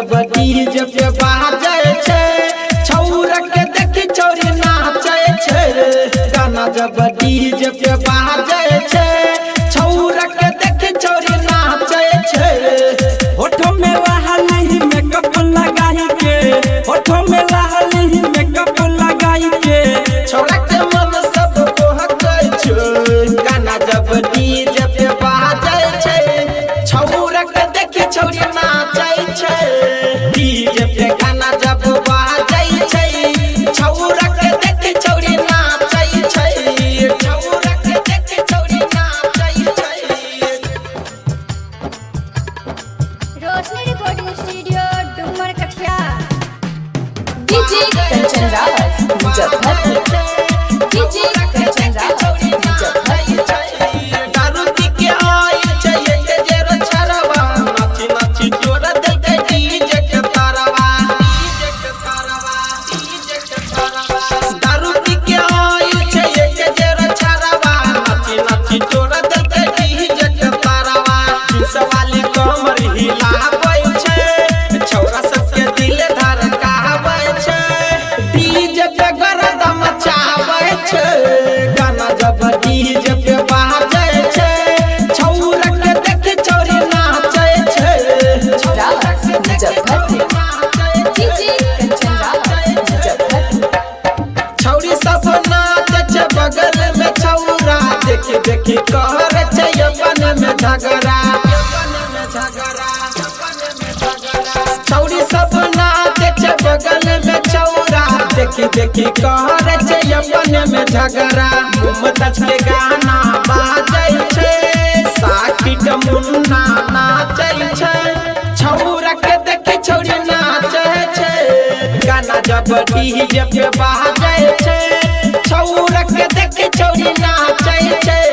जब डीजे पे बाजे छे छौरा के देखी छौरी नाचे छे गाना जब डीजे पे बाजे छे छौरा के देखी छौरी नाचे छे होठों में लहली मेकअप लगाई के होठों में लहली मेकअप लगाई के छौरा के मन सब बहकै छे गाना जब डीजे पे बाजे छे छौरा के देखी छौरी नाचे छे डीजे पे गाना जब बाजे छे छौरा के देखी छौरी नाचे छे छौरा के देखी छौरी नाचे छे। Roshni recording studio Dumar Kathiya DJ Kanchan Rawat Muzaffarpur DJ Kanchan Rawat Muzaffarpur दारू पी के आइल छे एक जेरो छरवा नाची नाची जोरा दिल के डीजे के तारवा दारू पी के आइल छे एक जेरो छरवा नाची नाची जोरा दिल के डीजे के तारवा सवाली कमर हिलाबै छे छौरा सबके दिल धड़काबै छे डीजे पे गरदम मचाबै छे गाना जब डीजे पे बाजे छे छौरा के देखी छौरी नाचे छे रावत मुजफ्फरपुर डीजे कंचन रावत मुजफ्फरपुर छौरी सब नाचे छे बगल में छौरा देखी देखी कहरे छे अपन में झगड़ा छौरी सब नाचे छे बगल में छौरा देखी देखी कहरे छे अपन में झगड़ा मुमताज के गाना बाजे छे साकिट मुन्ना नाचे छे छौरा के देखी छौरी नाचे छे गाना जब डीजे पे बाजे छे छौरा के देखी छौरी नाचे छे।